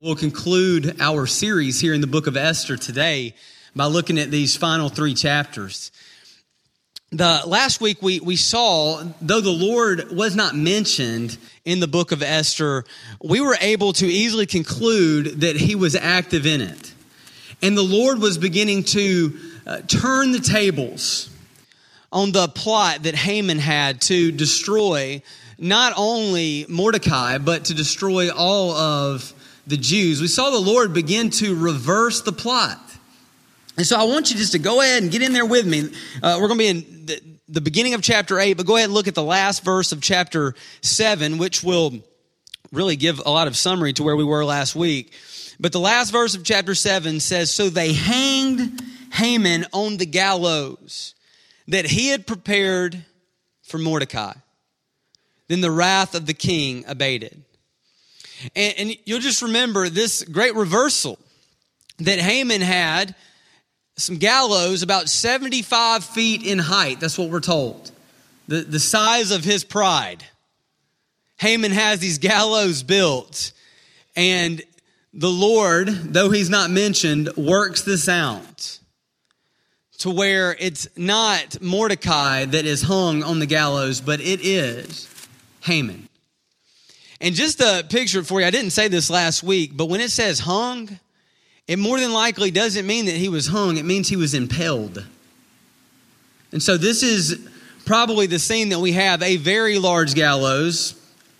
We'll conclude our series here in the book of Esther today by looking at these final 3 chapters. The last week we saw, though the Lord was not mentioned in the book of Esther, we were able to easily conclude that he was active in it. And the Lord was beginning to turn the tables on the plot that Haman had to destroy not only Mordecai, but to destroy all of the Jews. We saw the Lord begin to reverse the plot. And so I want you just to go ahead and get in there with me. We're going to be in the beginning of chapter 8, but go ahead and look at the last verse of chapter 7, which will really give a lot of summary to where we were last week. But the last verse of chapter 7 says, "So they hanged Haman on the gallows that he had prepared for Mordecai. Then the wrath of the king abated." And you'll just remember this great reversal that Haman had some gallows about 75 feet in height. That's what we're told. The size of his pride. Haman has these gallows built. And the Lord, though he's not mentioned, works this out to where it's not Mordecai that is hung on the gallows, but it is Haman. And just a picture for you, I didn't say this last week, but when it says hung, it more than likely doesn't mean that he was hung. It means he was impaled. And so this is probably the scene that we have, a very large gallows,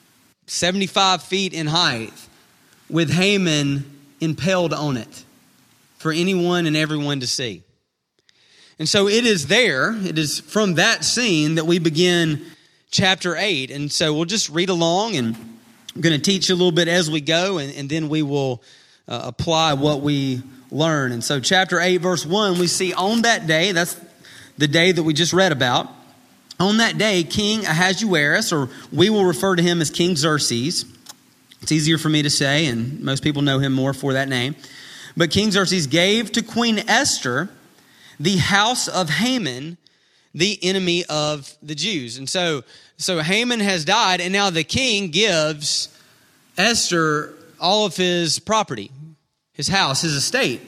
75 feet in height, with Haman impaled on it for anyone and everyone to see. And so it is there, it is from that scene that we begin chapter 8. And so we'll just read along, and I'm going to teach you a little bit as we go, and then we will apply what we learn. And so chapter 8, verse 1, we see on that day, that's the day that we just read about. On that day, King Ahasuerus, or we will refer to him as King Xerxes. It's easier for me to say, and most people know him more for that name. But King Xerxes gave to Queen Esther the house of Haman, the enemy of the Jews. And so Haman has died, and now the king gives Esther all of his property, his house, his estate.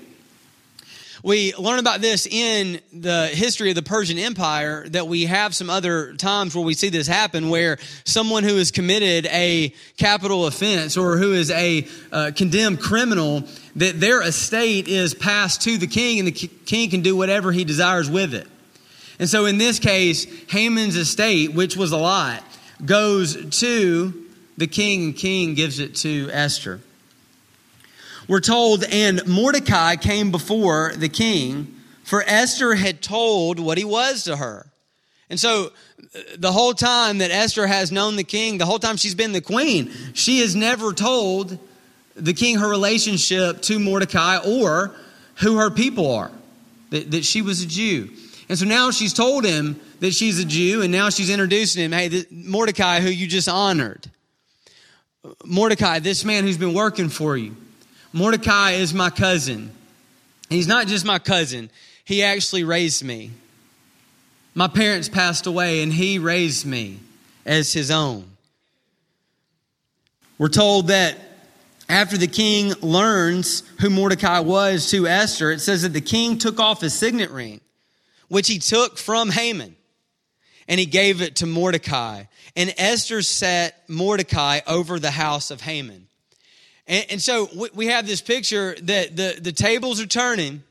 We learn about this in the history of the Persian Empire, that we have some other times where we see this happen, where someone who has committed a capital offense or who is a condemned criminal, that their estate is passed to the king, and the king can do whatever he desires with it. And so in this case, Haman's estate, which was a lot, goes to the king, and king gives it to Esther. We're told, and Mordecai came before the king, for Esther had told what he was to her. And so the whole time that Esther has known the king, the whole time she's been the queen, she has never told the king her relationship to Mordecai or who her people are, that she was a Jew. And so now she's told him that she's a Jew, and now she's introducing him, hey, Mordecai, who you just honored. Mordecai, this man who's been working for you. Mordecai is my cousin. He's not just my cousin. He actually raised me. My parents passed away, and he raised me as his own. We're told that after the king learns who Mordecai was to Esther, it says that the king took off his signet ring, which he took from Haman, and he gave it to Mordecai. And Esther set Mordecai over the house of Haman. And so we have this picture that the tables are turning,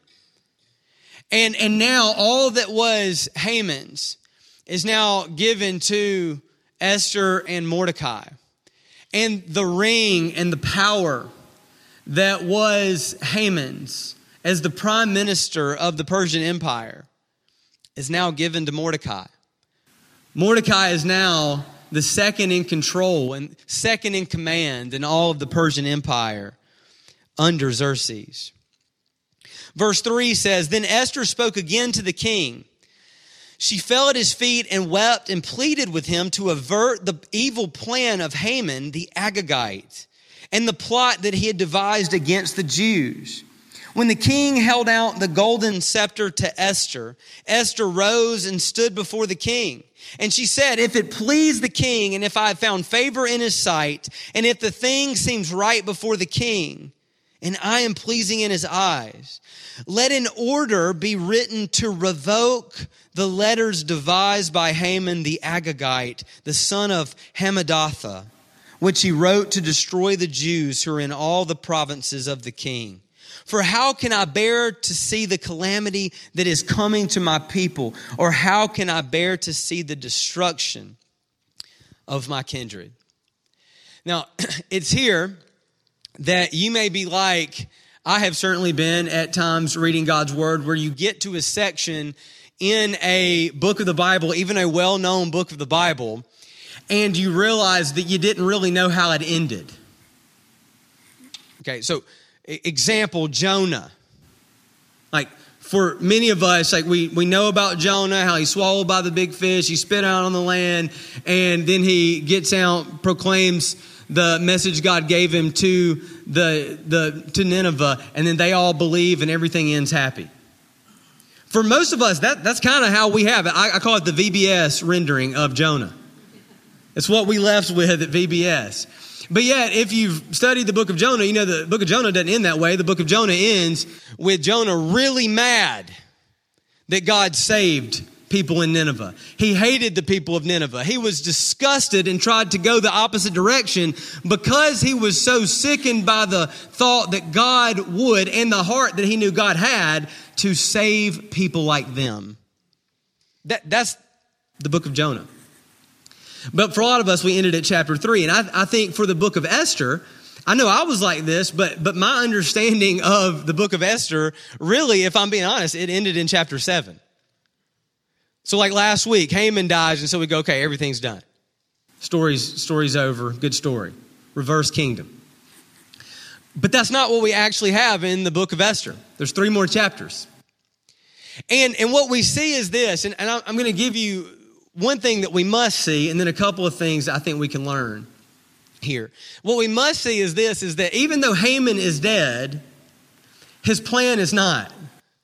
and now all that was Haman's is now given to Esther and Mordecai. And the ring and the power that was Haman's as the prime minister of the Persian Empire is now given to Mordecai. Mordecai is now the second in control and second in command in all of the Persian Empire under Xerxes. Verse 3 says, "Then Esther spoke again to the king. She fell at his feet and wept and pleaded with him to avert the evil plan of Haman the Agagite and the plot that he had devised against the Jews. When the king held out the golden scepter to Esther, Esther rose and stood before the king. And she said, if it please the king, and if I have found favor in his sight, and if the thing seems right before the king, and I am pleasing in his eyes. Let an order be written to revoke the letters devised by Haman the Agagite, the son of Hammedatha, which he wrote to destroy the Jews who are in all the provinces of the king. For how can I bear to see the calamity that is coming to my people? Or how can I bear to see the destruction of my kindred? Now, it's here that you may be like, I have certainly been at times reading God's word where you get to a section in a book of the Bible, even a well-known book of the Bible, and you realize that you didn't really know how it ended. Okay, so example, Jonah. Like for many of us, like we know about Jonah, how he's swallowed by the big fish, he spit out on the land, and then he gets out, proclaims the message God gave him to to Nineveh, and then they all believe and everything ends happy. For most of us, that's kind of how we have it. I call it the VBS rendering of Jonah. It's what we left with at VBS. But yet, if you've studied the book of Jonah, you know the book of Jonah doesn't end that way. The book of Jonah ends with Jonah really mad that God saved people in Nineveh. He hated the people of Nineveh. He was disgusted and tried to go the opposite direction because he was so sickened by the thought that God would, and the heart that he knew God had, to save people like them. That's the book of Jonah. But for a lot of us, we ended at chapter 3. And I think for the book of Esther, I know I was like this, but my understanding of the book of Esther, really, if I'm being honest, it ended in chapter 7. So like last week, Haman dies, and so we go, okay, everything's done. Story's over, good story. Reverse kingdom. But that's not what we actually have in the book of Esther. There's 3 more chapters. And what we see is this, and I'm going to give you one thing that we must see, and then a couple of things I think we can learn here. What we must see is this, is that even though Haman is dead, his plan is not.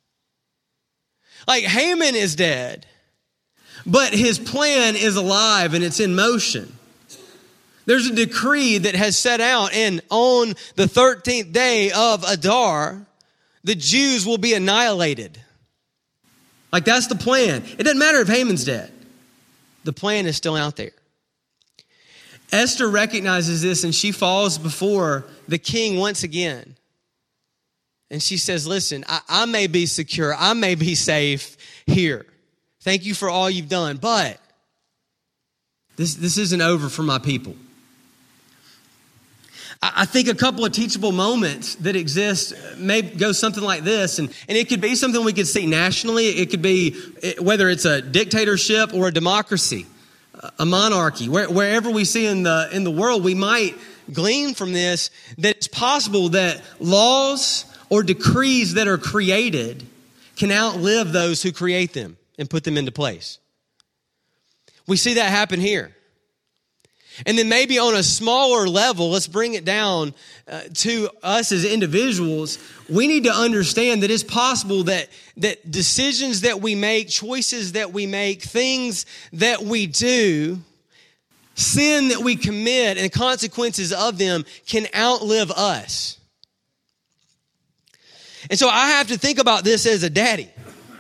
Like Haman is dead, but his plan is alive and it's in motion. There's a decree that has set out, and on the 13th day of Adar, the Jews will be annihilated. Like that's the plan. It doesn't matter if Haman's dead. The plan is still out there. Esther recognizes this, and she falls before the king once again. And she says, listen, I may be secure. I may be safe here. Thank you for all you've done, but this isn't over for my people. I think a couple of teachable moments that exist may go something like this, and it could be something we could see nationally. It could be whether it's a dictatorship or a democracy, a monarchy. Wherever we see in the world, we might glean from this that it's possible that laws or decrees that are created can outlive those who create them and put them into place. We see that happen here. And then maybe on a smaller level, let's bring it down to us as individuals. We need to understand that it's possible that decisions that we make, choices that we make, things that we do, sin that we commit and consequences of them can outlive us. And so I have to think about this as a daddy.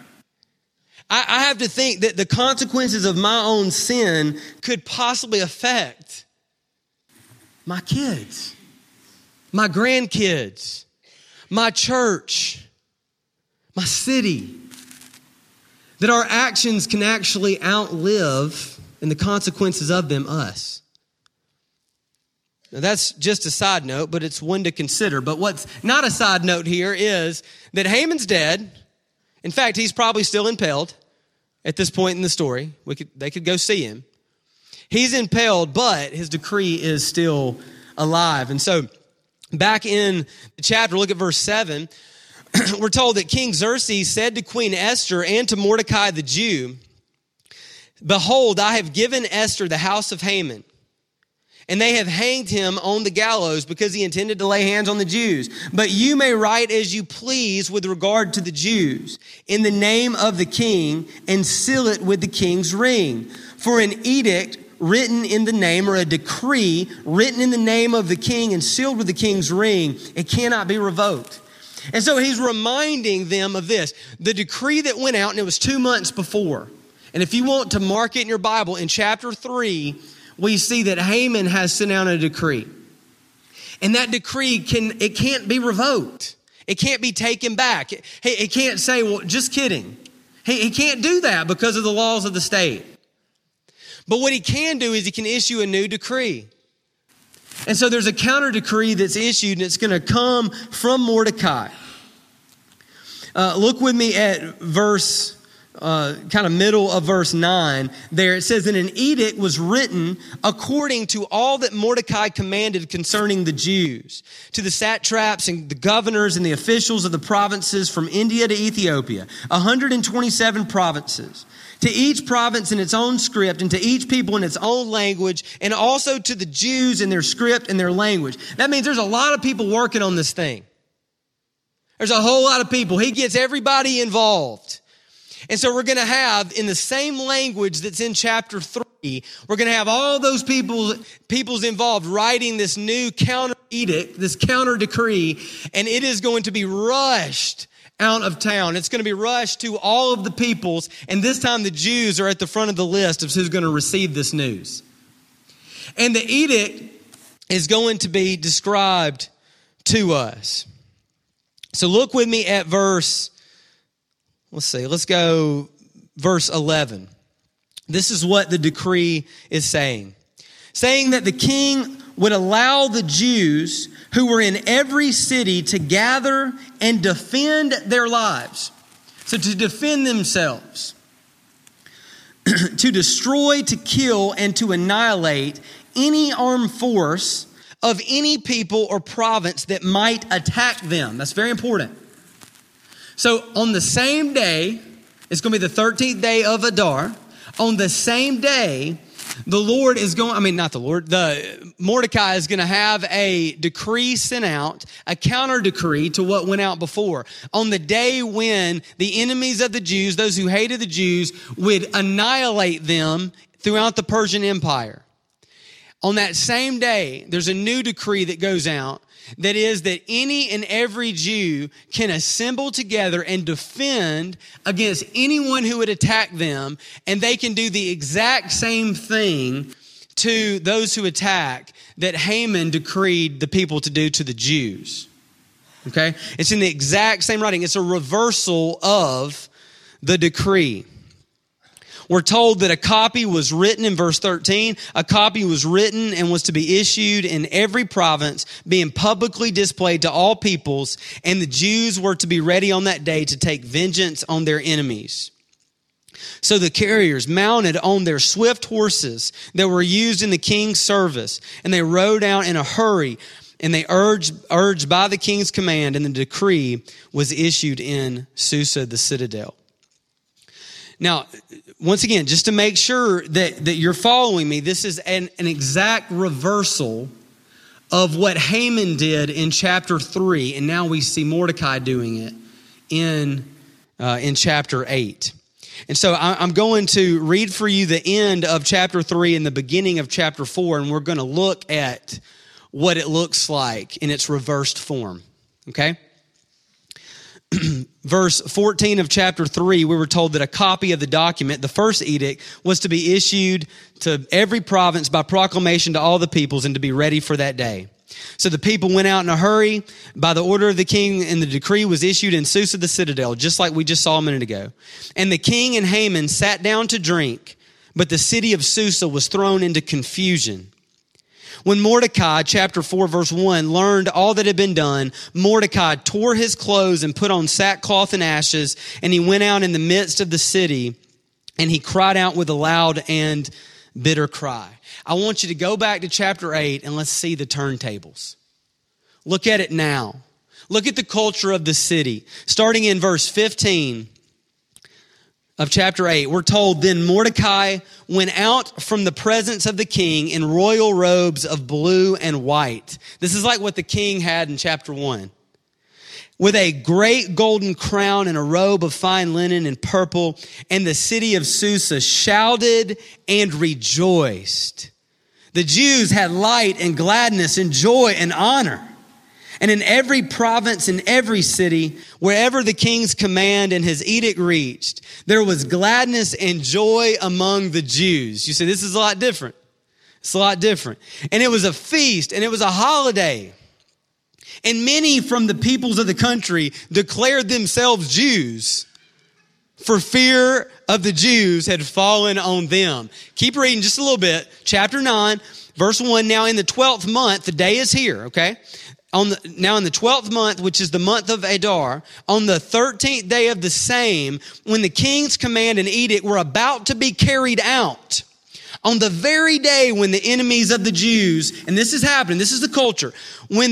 I have to think that the consequences of my own sin could possibly affect my kids, my grandkids, my church, my city. That our actions can actually outlive, and the consequences of them, us. Now that's just a side note, but it's one to consider. But what's not a side note here is that Haman's dead. In fact, he's probably still impaled at this point in the story. They could go see him. He's impaled, but his decree is still alive. And so back in the chapter, look at verse 7. We're told that King Xerxes said to Queen Esther and to Mordecai the Jew, "Behold, I have given Esther the house of Haman, and they have hanged him on the gallows because he intended to lay hands on the Jews. But you may write as you please with regard to the Jews in the name of the king and seal it with the king's ring. For an edict written in the name, or a decree written in the name of the king and sealed with the king's ring, it cannot be revoked. And so he's reminding them of this. The decree that went out, and it was 2 months before. And if you want to mark it in your Bible, in chapter 3, we see that Haman has sent out a decree. And that decree can't be revoked. It can't be taken back. It can't say, well, just kidding. He can't do that because of the laws of the state. But what he can do is he can issue a new decree. And so there's a counter decree that's issued, and it's going to come from Mordecai. Look with me at verse, kind of middle of verse 9. There it says, and an edict was written according to all that Mordecai commanded concerning the Jews, to the satraps and the governors and the officials of the provinces from India to Ethiopia, 127 provinces. To each province in its own script, and to each people in its own language, and also to the Jews in their script and their language. That means there's a lot of people working on this thing. There's a whole lot of people. He gets everybody involved. And so we're going to have, in the same language that's in chapter 3, we're going to have all those peoples involved writing this new counter edict, this counter decree, and it is going to be rushed out of town. It's going to be rushed to all of the peoples, and this time the Jews are at the front of the list of who's going to receive this news. And the edict is going to be described to us. So look with me at let's go verse 11. This is what the decree is saying. Saying that the king would allow the Jews who were in every city to gather and defend their lives. So to defend themselves, to destroy, to kill, and to annihilate any armed force of any people or province that might attack them. That's very important. So on the same day, it's going to be the 13th day of Adar. On the same day, Mordecai is going to have a decree sent out, a counter decree to what went out before. On the day when the enemies of the Jews, those who hated the Jews, would annihilate them throughout the Persian Empire. On that same day, there's a new decree that goes out that is that any and every Jew can assemble together and defend against anyone who would attack them, and they can do the exact same thing to those who attack that Haman decreed the people to do to the Jews. Okay? It's in the exact same writing. It's a reversal of the decree. We're told that a copy was written in verse 13. A copy was written and was to be issued in every province, being publicly displayed to all peoples, and the Jews were to be ready on that day to take vengeance on their enemies. So the carriers mounted on their swift horses that were used in the king's service, and they rode out in a hurry, and they urged by the king's command, and the decree was issued in Susa, the citadel. Now, once again, just to make sure that you're following me, this is an exact reversal of what Haman did in chapter 3, and now we see Mordecai doing it in chapter 8. And so I'm going to read for you the end of chapter 3 and the beginning of chapter 4, and we're going to look at what it looks like in its reversed form, okay? Verse 14 of chapter 3, we were told that a copy of the document, the first edict, was to be issued to every province by proclamation to all the peoples and to be ready for that day. So the people went out in a hurry by the order of the king, and the decree was issued in Susa the citadel, just like we just saw a minute ago. And the king and Haman sat down to drink, but the city of Susa was thrown into confusion. When Mordecai, chapter 4, verse 1, learned all that had been done, Mordecai tore his clothes and put on sackcloth and ashes, and he went out in the midst of the city, and he cried out with a loud and bitter cry. I want you to go back to chapter 8, and let's see the turntables. Look at it now. Look at the culture of the city. Starting in verse 15 of chapter 8, we're told, then Mordecai went out from the presence of the king in royal robes of blue and white. This is like what the king had in chapter 1. with a great golden crown and a robe of fine linen and purple. And the city of Susa shouted and rejoiced. The Jews had light and gladness and joy and honor. And in every province and every city, wherever the king's command and his edict reached, there was gladness and joy among the Jews. You say, this is a lot different. It's a lot different. And it was a feast and it was a holiday. And many from the peoples of the country declared themselves Jews, for fear of the Jews had fallen on them. Keep reading just a little bit. Chapter 9, verse 1. Now in the 12th month, the day is here, okay? Now in the 12th month, which is the month of Adar, on the 13th day of the same, when the king's command and edict were about to be carried out, on the very day when the enemies of the Jews, and this is happening, this is the culture, on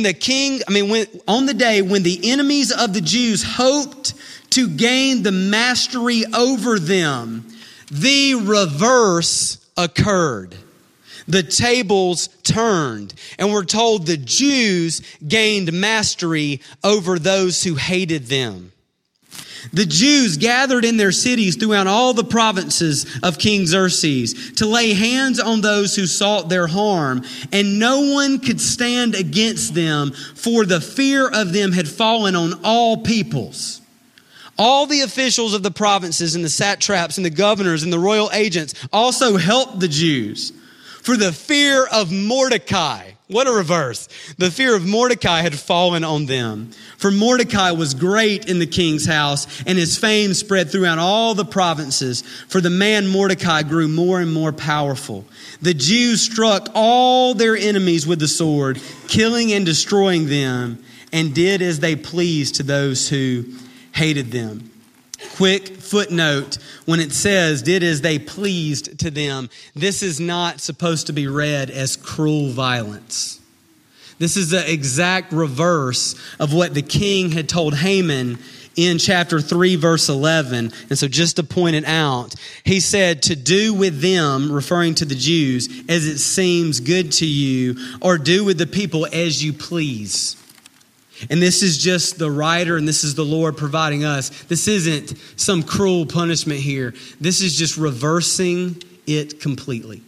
the day when the enemies of the Jews hoped to gain the mastery over them, the reverse occurred. The tables turned, and we're told the Jews gained mastery over those who hated them. The Jews gathered in their cities throughout all the provinces of King Xerxes to lay hands on those who sought their harm, and no one could stand against them, for the fear of them had fallen on all peoples. All the officials of the provinces and the satraps and the governors and the royal agents also helped the Jews. For the fear of Mordecai, what a reverse. The fear of Mordecai had fallen on them. For Mordecai was great in the king's house, and his fame spread throughout all the provinces. For the man Mordecai grew more and more powerful. The Jews struck all their enemies with the sword, killing and destroying them, and did as they pleased to those who hated them. Quick footnote, when it says, did as they pleased to them, this is not supposed to be read as cruel violence. This is the exact reverse of what the king had told Haman in chapter 3, verse 11. And so just to point it out, he said, to do with them, referring to the Jews, as it seems good to you, or do with the people as you please. And this is just the writer, and this is the Lord providing us. This isn't some cruel punishment here. This is just reversing it completely.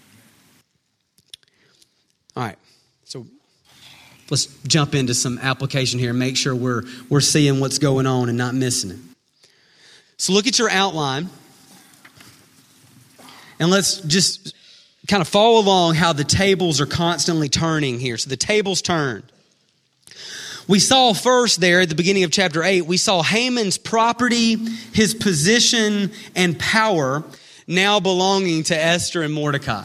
All right, so let's jump into some application here and make sure we're seeing what's going on and not missing it. So look at your outline, and let's just kind of follow along how the tables are constantly turning here. So the tables turned. We saw first there at the beginning of chapter 8, we saw Haman's property, his position, and power now belonging to Esther and Mordecai.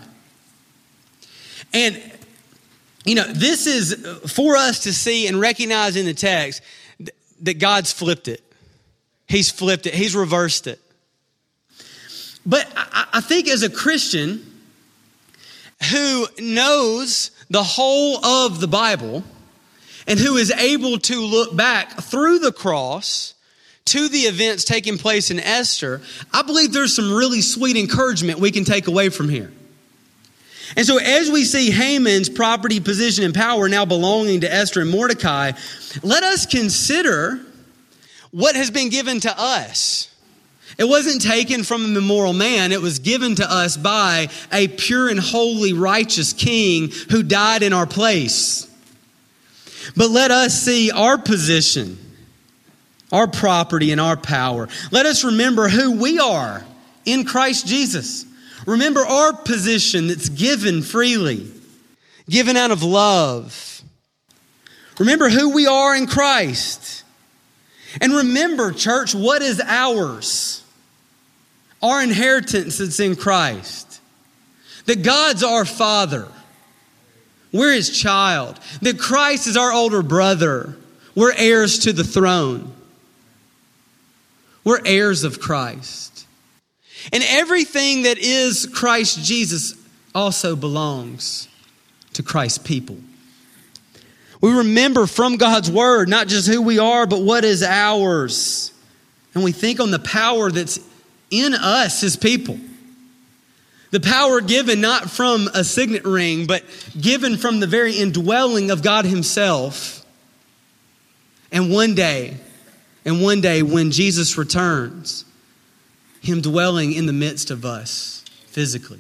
And, this is for us to see and recognize in the text that God's flipped it. He's flipped it. He's reversed it. But I think as a Christian who knows the whole of the Bible, and who is able to look back through the cross to the events taking place in Esther, I believe there's some really sweet encouragement we can take away from here. And so as we see Haman's property, position, and power now belonging to Esther and Mordecai, let us consider what has been given to us. It wasn't taken from an immoral man. It was given to us by a pure and holy righteous king who died in our place. But let us see our position, our property, and our power. Let us remember who we are in Christ Jesus. Remember our position that's given freely, given out of love. Remember who we are in Christ. And remember, church, what is ours? Our inheritance that's in Christ. That God's our Father. We're His child. That Christ is our older brother. We're heirs to the throne. We're heirs of Christ. And everything that is Christ Jesus also belongs to Christ's people. We remember from God's word not just who we are, but what is ours. And we think on the power that's in us, His people. The power given not from a signet ring, but given from the very indwelling of God Himself. And one day when Jesus returns, him dwelling in the midst of us physically.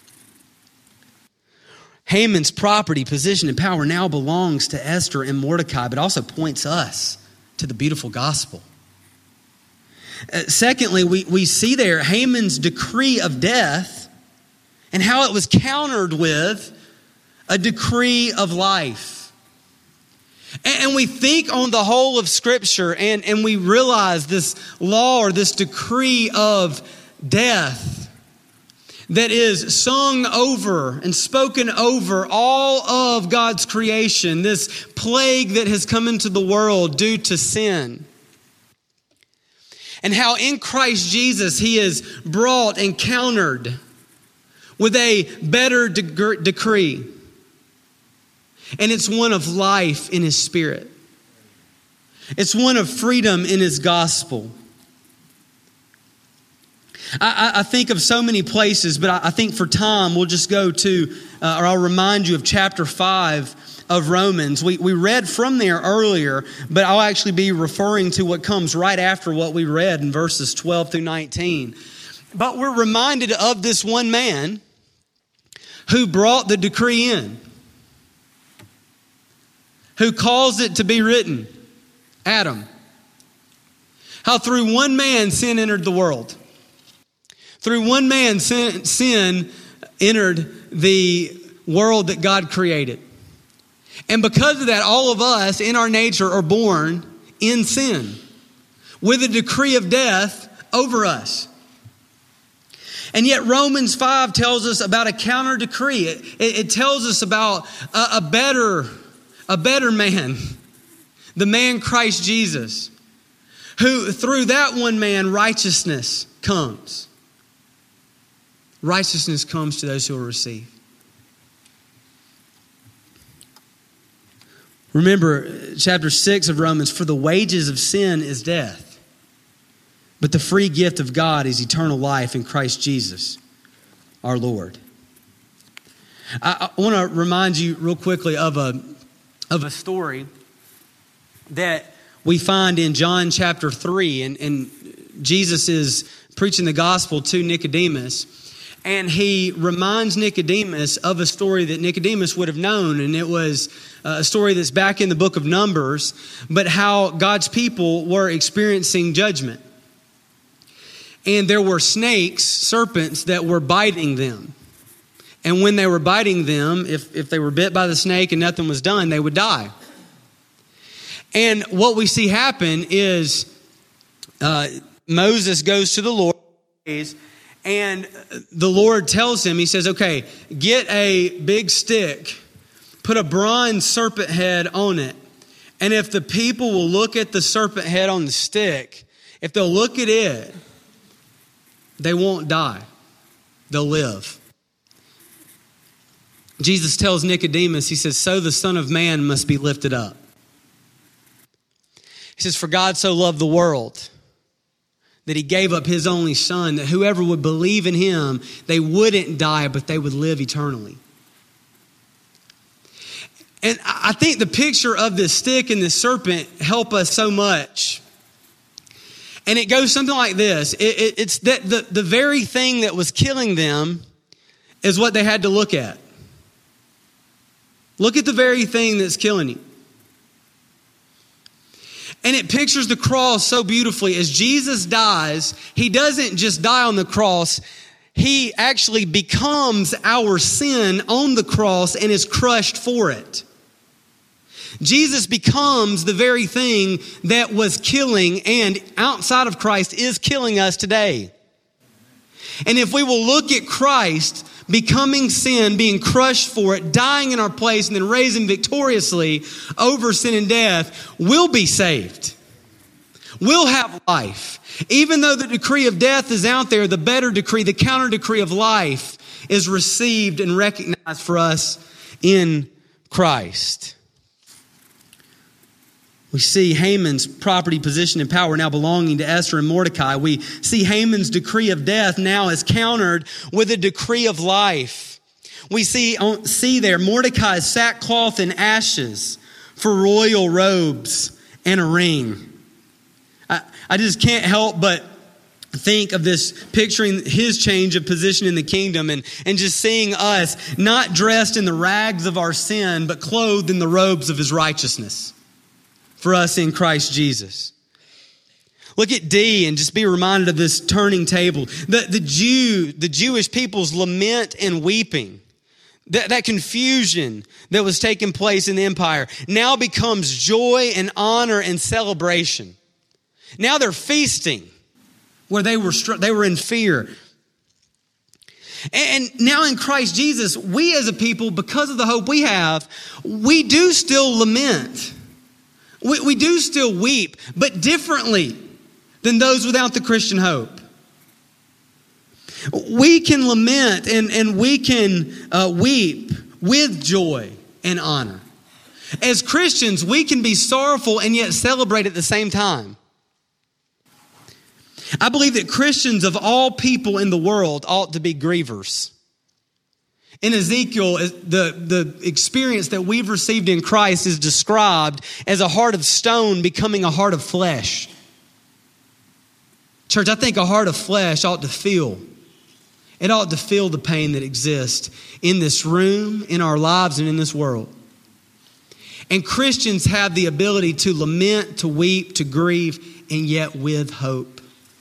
Haman's property, position, and power now belongs to Esther and Mordecai, but also points us to the beautiful gospel. Secondly, we see there Haman's decree of death and how it was countered with a decree of life. And we think on the whole of Scripture and we realize this law or this decree of death that is sung over and spoken over all of God's creation, this plague that has come into the world due to sin. And how in Christ Jesus he is brought and countered with a better decree. And it's one of life in his Spirit. It's one of freedom in his gospel. I think of so many places, but I think for time we'll just go to, or I'll remind you of chapter 5 of Romans. We read from there earlier, but I'll actually be referring to what comes right after what we read in verses 12 through 19. But we're reminded of this one man who brought the decree in, who caused it to be written, Adam. How through one man sin entered the world. Through one man, sin entered the world that God created. And because of that, all of us in our nature are born in sin with a decree of death over us. And yet Romans 5 tells us about a counter decree. It tells us about a better man, the man Christ Jesus, who through that one man righteousness comes. Righteousness comes to those who will receive. Remember chapter 6 of Romans, for the wages of sin is death, but the free gift of God is eternal life in Christ Jesus, our Lord. I want to remind you real quickly of a story that we find in John chapter 3, and Jesus is preaching the gospel to Nicodemus. And he reminds Nicodemus of a story that Nicodemus would have known. And it was a story that's back in the book of Numbers, but how God's people were experiencing judgment. And there were snakes, serpents, that were biting them. And when they were biting them, if they were bit by the snake and nothing was done, they would die. And what we see happen is Moses goes to the Lord, and the Lord tells him, he says, okay, get a big stick, put a bronze serpent head on it. And if the people will look at the serpent head on the stick, if they'll look at it, they won't die. They'll live. Jesus tells Nicodemus, he says, so the Son of Man must be lifted up. He says, for God so loved the world that he gave up his only Son, that whoever would believe in him, they wouldn't die, but they would live eternally. And I think the picture of this stick and this serpent help us so much. And it goes something like this. It's that the very thing that was killing them is what they had to look at. Look at the very thing that's killing you. And it pictures the cross so beautifully. As Jesus dies, he doesn't just die on the cross. He actually becomes our sin on the cross and is crushed for it. Jesus becomes the very thing that was killing and outside of Christ is killing us today. And if we will look at Christ becoming sin, being crushed for it, dying in our place, and then raising victoriously over sin and death, we'll be saved. We'll have life. Even though the decree of death is out there, the better decree, the counter decree of life is received and recognized for us in Christ. We see Haman's property, position, and power now belonging to Esther and Mordecai. We see Haman's decree of death now is countered with a decree of life. We see there Mordecai's sackcloth and ashes for royal robes and a ring. I just can't help but think of this, picturing his change of position in the kingdom and just seeing us not dressed in the rags of our sin, but clothed in the robes of his righteousness for us in Christ Jesus. Look at D and just be reminded of this turning table. The Jewish people's lament and weeping, that confusion that was taking place in the empire now becomes joy and honor and celebration. Now they're feasting where they were in fear. And now in Christ Jesus, we as a people, because of the hope we have, we do still lament. We do still weep, but differently than those without the Christian hope. We can lament and we can weep with joy and honor. As Christians, we can be sorrowful and yet celebrate at the same time. I believe that Christians of all people in the world ought to be grievers. In Ezekiel, the experience that we've received in Christ is described as a heart of stone becoming a heart of flesh. Church, I think a heart of flesh ought to feel. It ought to feel the pain that exists in this room, in our lives, and in this world. And Christians have the ability to lament, to weep, to grieve, and yet with hope.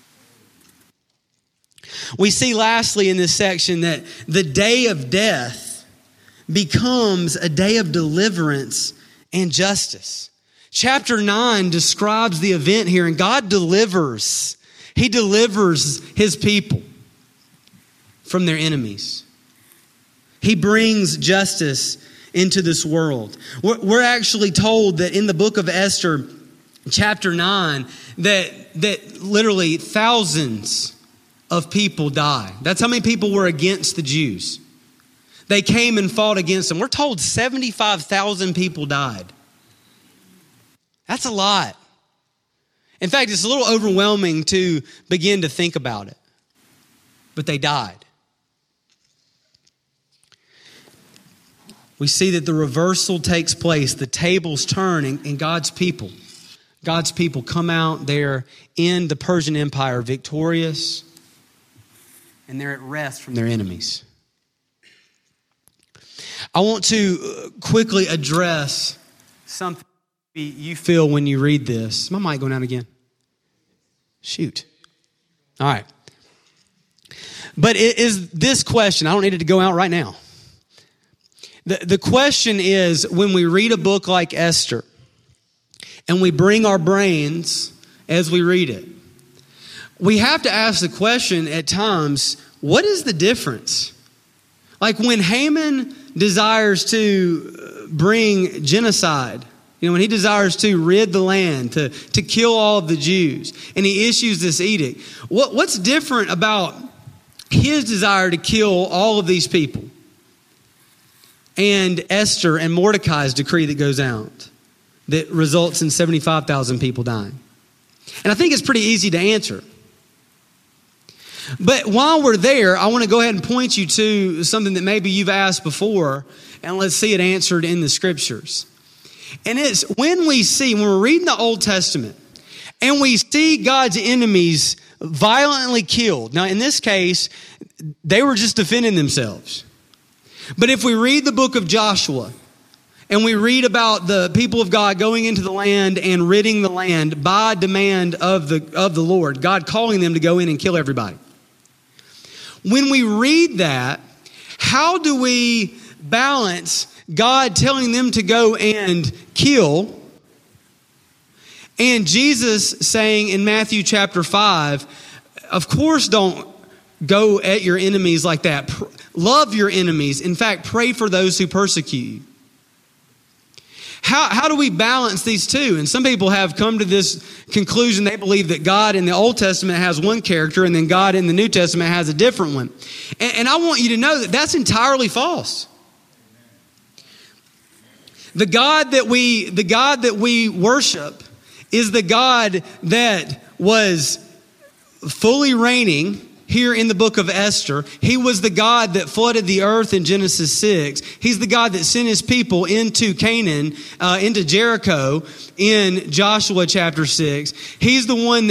We see lastly in this section that the day of death becomes a day of deliverance and justice. Chapter 9 describes the event here, and God delivers. He delivers his people from their enemies. He brings justice into this world. We're actually told that in the book of Esther, chapter 9, that literally thousands of people die. That's how many people were against the Jews. They came and fought against them. We're told 75,000 people died. That's a lot. In fact, it's a little overwhelming to begin to think about it. But they died. We see that the reversal takes place. The tables turn and God's people come out there in the Persian Empire victorious, and they're at rest from their enemies. I want to quickly address something you feel when you read this. Is my mic going out again? Shoot. All right. But it is this question. I don't need it to go out right now. The question is, when we read a book like Esther and we bring our brains as we read it, we have to ask the question at times, what is the difference? Like when Haman desires to bring genocide, when he desires to rid the land, to kill all of the Jews, and he issues this edict, what's different about his desire to kill all of these people and Esther and Mordecai's decree that goes out that results in 75,000 people dying? And I think it's pretty easy to answer. But while we're there, I want to go ahead and point you to something that maybe you've asked before, and let's see it answered in the scriptures. And it's when we're reading the Old Testament and we see God's enemies violently killed. Now, in this case, they were just defending themselves. But if we read the book of Joshua and we read about the people of God going into the land and ridding the land by demand of the Lord, God calling them to go in and kill everybody. When we read that, how do we balance God telling them to go and kill and Jesus saying in Matthew chapter 5, of course don't go at your enemies like that. Love your enemies. In fact, pray for those who persecute you. How do we balance these two? And some people have come to this conclusion. They believe that God in the Old Testament has one character and then God in the New Testament has a different one. And I want you to know that that's entirely false. The God that we worship is the God that was fully reigning here in the book of Esther. He was the God that flooded the earth in Genesis 6. He's the God that sent his people into Canaan, into Jericho in Joshua chapter 6. He's the one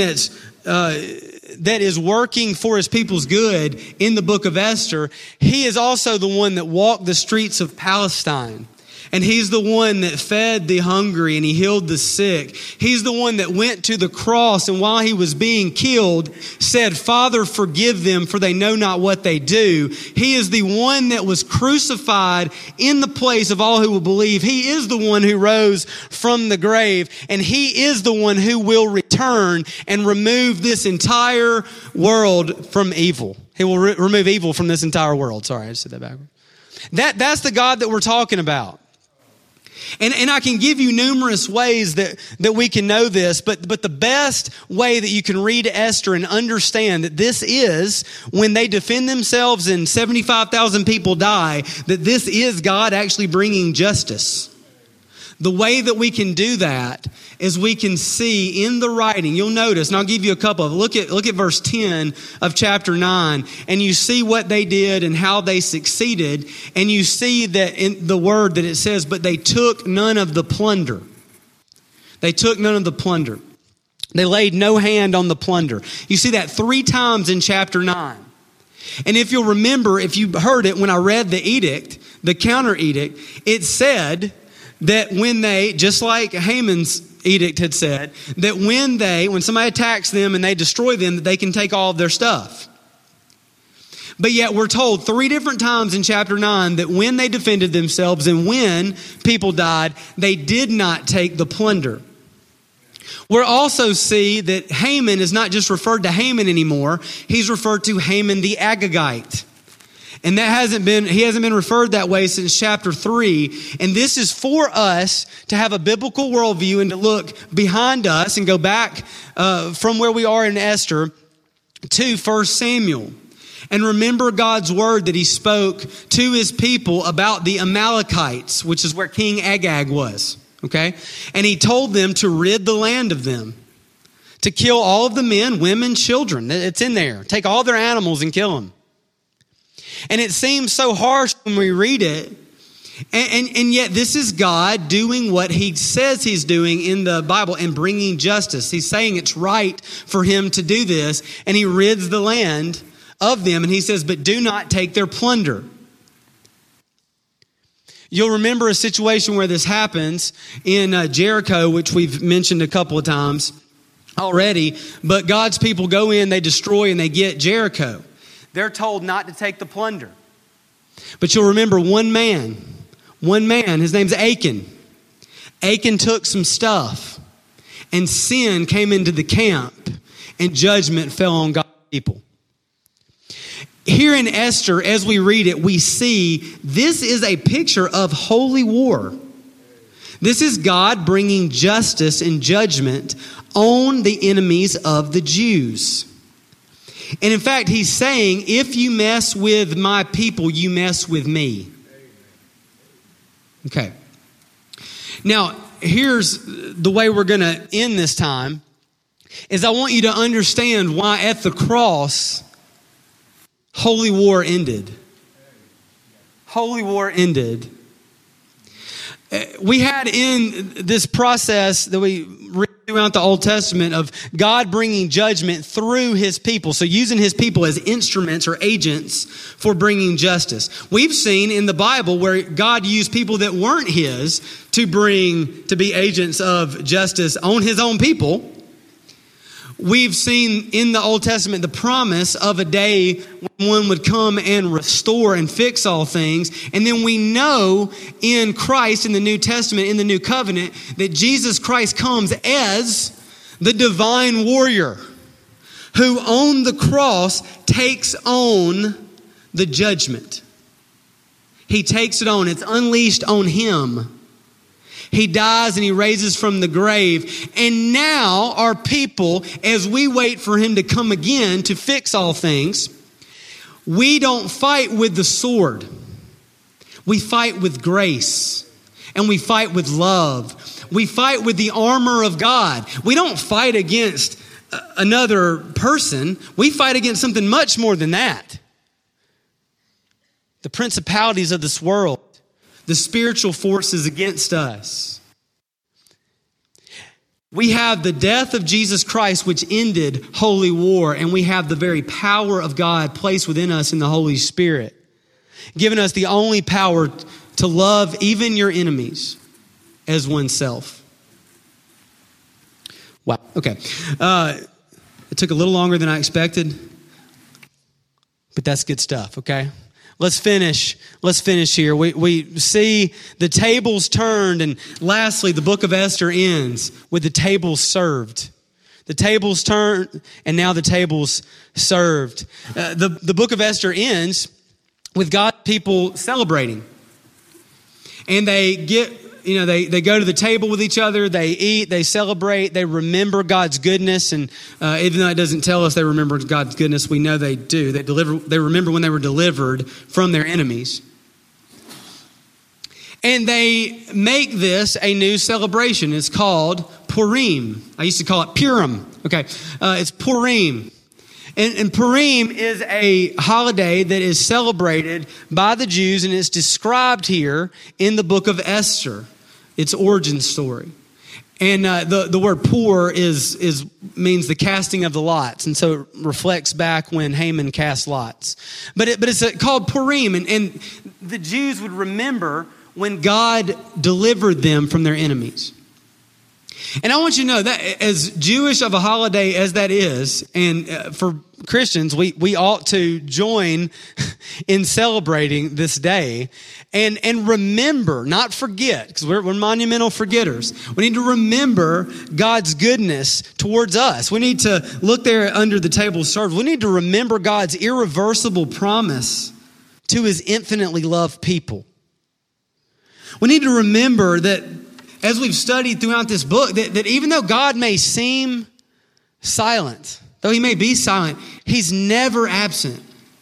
that is working for his people's good in the book of Esther. He is also the one that walked the streets of Palestine. And he's the one that fed the hungry and he healed the sick. He's the one that went to the cross and while he was being killed said, "Father, forgive them, for they know not what they do." He is the one that was crucified in the place of all who will believe. He is the one who rose from the grave, and he is the one who will return and remove this entire world from evil. He will remove evil from this entire world. Sorry, I just said that backward. That's the God that we're talking about. And I can give you numerous ways that we can know this, but the best way that you can read Esther and understand that this is when they defend themselves and 75,000 people die, that this is God actually bringing justice. The way that we can do that is we can see in the writing, you'll notice, and I'll give you a couple of, look at verse 10 of chapter 9, and you see what they did and how they succeeded, and you see that in the word that it says, but they took none of the plunder. They took none of the plunder. They laid no hand on the plunder. You see that 3 times in chapter 9. And if you'll remember, if you heard it when I read the edict, the counter edict, it said that when they, just like Haman's edict had said, that when somebody attacks them and they destroy them, that they can take all of their stuff. But yet we're told 3 different times in chapter 9 that when they defended themselves and when people died, they did not take the plunder. We'll also see that Haman is not just referred to Haman anymore. He's referred to Haman the Agagite. And he hasn't been referred that way since chapter 3. And this is for us to have a biblical worldview and to look behind us and go back from where we are in Esther to 1 Samuel. And remember God's word that he spoke to his people about the Amalekites, which is where King Agag was. Okay? And he told them to rid the land of them, to kill all of the men, women, children. It's in there. Take all their animals and kill them. And it seems so harsh when we read it. And yet this is God doing what he says he's doing in the Bible and bringing justice. He's saying it's right for him to do this. And he rids the land of them. And he says, but do not take their plunder. You'll remember a situation where this happens in Jericho, which we've mentioned a couple of times already. But God's people go in, they destroy, and they get Jericho. They're told not to take the plunder. But you'll remember one man, his name's Achan. Achan took some stuff, and sin came into the camp, and judgment fell on God's people. Here in Esther, as we read it, we see this is a picture of holy war. This is God bringing justice and judgment on the enemies of the Jews. And in fact, he's saying, if you mess with my people, you mess with me. Okay. Now, here's the way we're going to end this time, is I want you to understand why at the cross, holy war ended. Holy war ended. We had in this process that we read throughout the Old Testament of God bringing judgment through his people. So using his people as instruments or agents for bringing justice. We've seen in the Bible where God used people that weren't his to be agents of justice on his own people. We've seen in the Old Testament the promise of a day when one would come and restore and fix all things. And then we know in Christ, in the New Testament, in the New Covenant, that Jesus Christ comes as the divine warrior who on the cross takes on the judgment. He takes it on. It's unleashed on him. He dies and he raises from the grave. And now our people, as we wait for him to come again to fix all things, we don't fight with the sword. We fight with grace. And we fight with love. We fight with the armor of God. We don't fight against another person. We fight against something much more than that. The principalities of this world, the spiritual forces against us. We have the death of Jesus Christ, which ended holy war, and we have the very power of God placed within us in the Holy Spirit, giving us the only power to love even your enemies as oneself. Wow. Okay. It took a little longer than I expected, but that's good stuff, okay? Let's finish here. We see the tables turned, and lastly, the book of Esther ends with the tables served. The tables turned, and now the tables served. The book of Esther ends with God's people celebrating. And they they go to the table with each other, they eat, they celebrate, they remember God's goodness. And even though it doesn't tell us they remember God's goodness, we know they do. They remember when they were delivered from their enemies. And they make this a new celebration. It's called Purim. I used to call it Purim. Okay, it's Purim. And Purim is a holiday that is celebrated by the Jews, and it's described here in the book of Esther, its origin story. And the word pur means the casting of the lots, and so it reflects back when Haman cast lots. But it's called Purim, and the Jews would remember when God delivered them from their enemies. And I want you to know that as Jewish of a holiday as that is, and for Christians, we ought to join in celebrating this day and remember, not forget, because we're monumental forgetters. We need to remember God's goodness towards us. We need to look there under the table served. We need to remember God's irreversible promise to his infinitely loved people. We need to remember that as we've studied throughout this book, that even though God may seem silent, though he may be silent, he's never absent.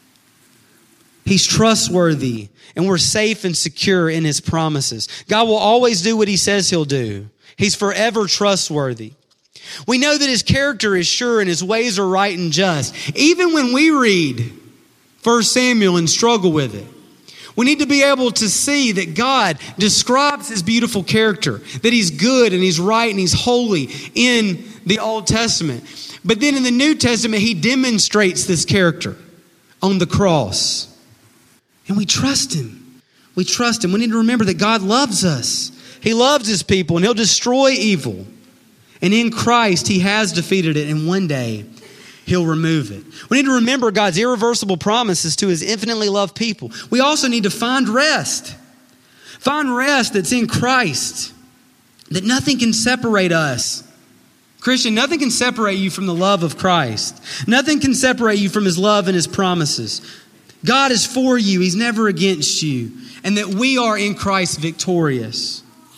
He's trustworthy, and we're safe and secure in his promises. God will always do what he says he'll do. He's forever trustworthy. We know that his character is sure and his ways are right and just. Even when we read 1 Samuel and struggle with it, we need to be able to see that God describes his beautiful character, that he's good and he's right and he's holy in the Old Testament. But then in the New Testament, he demonstrates this character on the cross. And we trust him. We trust him. We need to remember that God loves us. He loves his people and he'll destroy evil. And in Christ, he has defeated it, and one day he'll remove it. We need to remember God's irreversible promises to his infinitely loved people. We also need to find rest. Find rest that's in Christ. That nothing can separate us. Christian, nothing can separate you from the love of Christ. Nothing can separate you from his love and his promises. God is for you. He's never against you. And that we are in Christ victorious.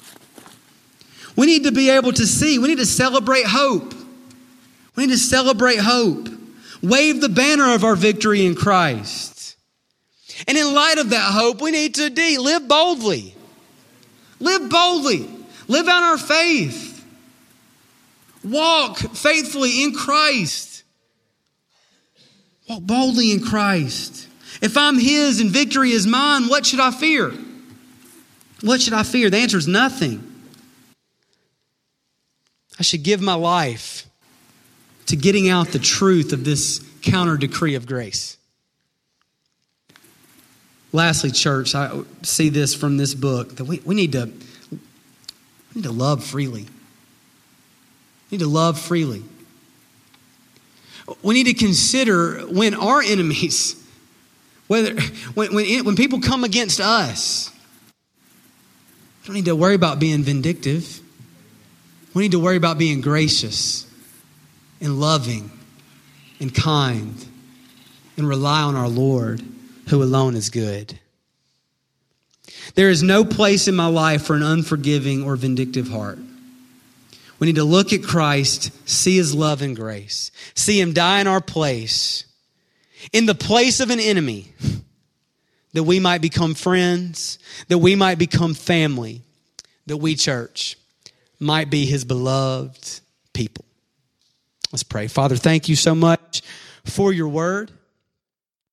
We need to be able to see. We need to celebrate hope. We need to celebrate hope. Wave the banner of our victory in Christ. And in light of that hope, we need to live boldly. Live boldly. Live out our faith. Walk faithfully in Christ. Walk boldly in Christ. If I'm his and victory is mine, what should I fear? What should I fear? The answer is nothing. I should give my life to getting out the truth of this counter decree of grace. Lastly, church, I see this from this book, that we need to love freely. We need to love freely. We need to consider when our enemies, when people come against us, we don't need to worry about being vindictive. We need to worry about being gracious and loving and kind and rely on our Lord, who alone is good. There is no place in my life for an unforgiving or vindictive heart. We need to look at Christ, see his love and grace, see him die in our place, in the place of an enemy, that we might become friends, that we might become family, that we, church, might be his beloved people. Let's pray. Father, thank you so much for your word.